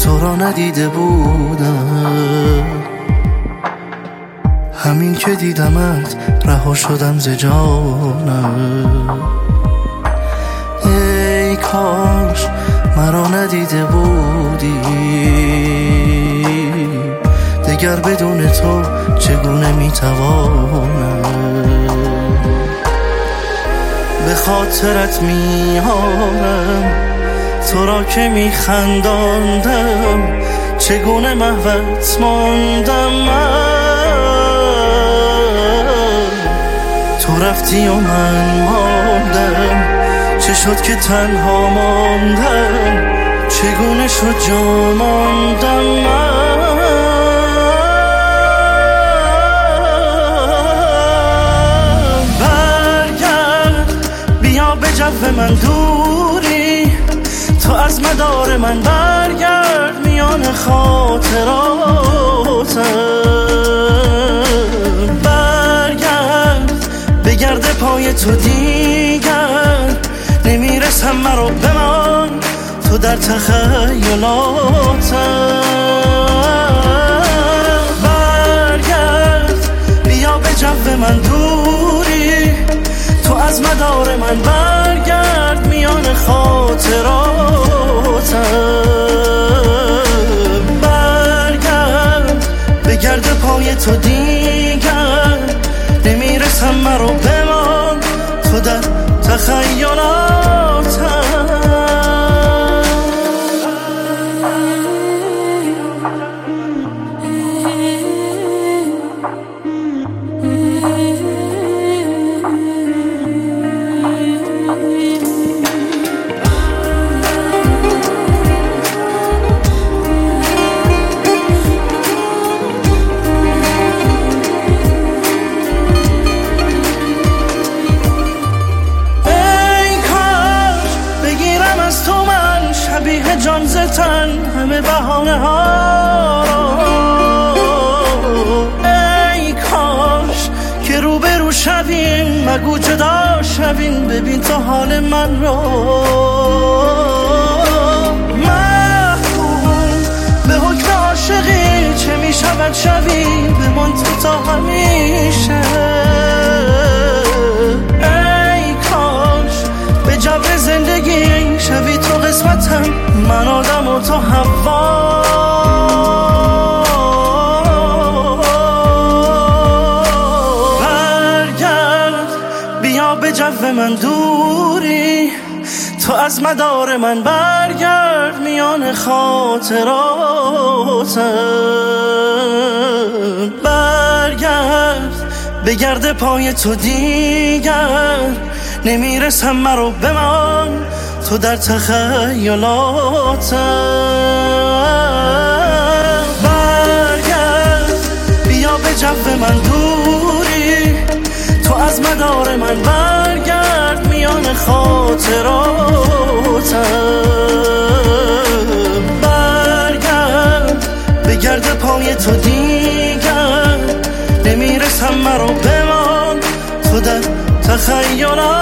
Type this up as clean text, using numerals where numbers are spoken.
تو را ندیده بودم. همین که دیدمت رها شدم ز جانم. ای کاش مرا ندیده بودی، دگر بدون تو چگونه میتوانم. به خاطرت میارم تو را که میخنداندم، چگونه محوت ماندم من. تو رفتی و من ماندم، چه شد که تنها ماندم، چگونه شد جا ماندم من. برگرد بیا به جو من دوری، تو از مدار من برگرد میان خاطراتم. برگرد بگرد پای تو دیگر نمیرسم، مرا بمان تو در تخیلاتم. برگرد بیا به جو من دوری، تو از مدار من برگرد میان خاطراتم. برگرد بگرد پای تو دیگر نمیرسم، مرا بمان تو در تخیلاتم. شبیه جان ز تن همه بهانه ها رو. ای کاش که روبرو شویم، مگو جدا شویم، ببین تو حال من رو. محکوم به حکم عاشقی، چه می شود شوی بمان تو تا همیشه. ای کاش به جبر زندگی شوی تو قسمتم، من آدم و تو حوا. برگرد بیا به جو من دوری، تو از مدار من برگرد میان خاطراتم. برگرد بگرد پای تو دیگر نمیرسم، مرا بمان تو در تخیلاتم. برگرد بیا به جو من دوری، تو از مدار من برگرد میان خاطراتم. برگرد بگرد پای تو دیگر نمیرسم، مرا بمان تو در تخیلاتم.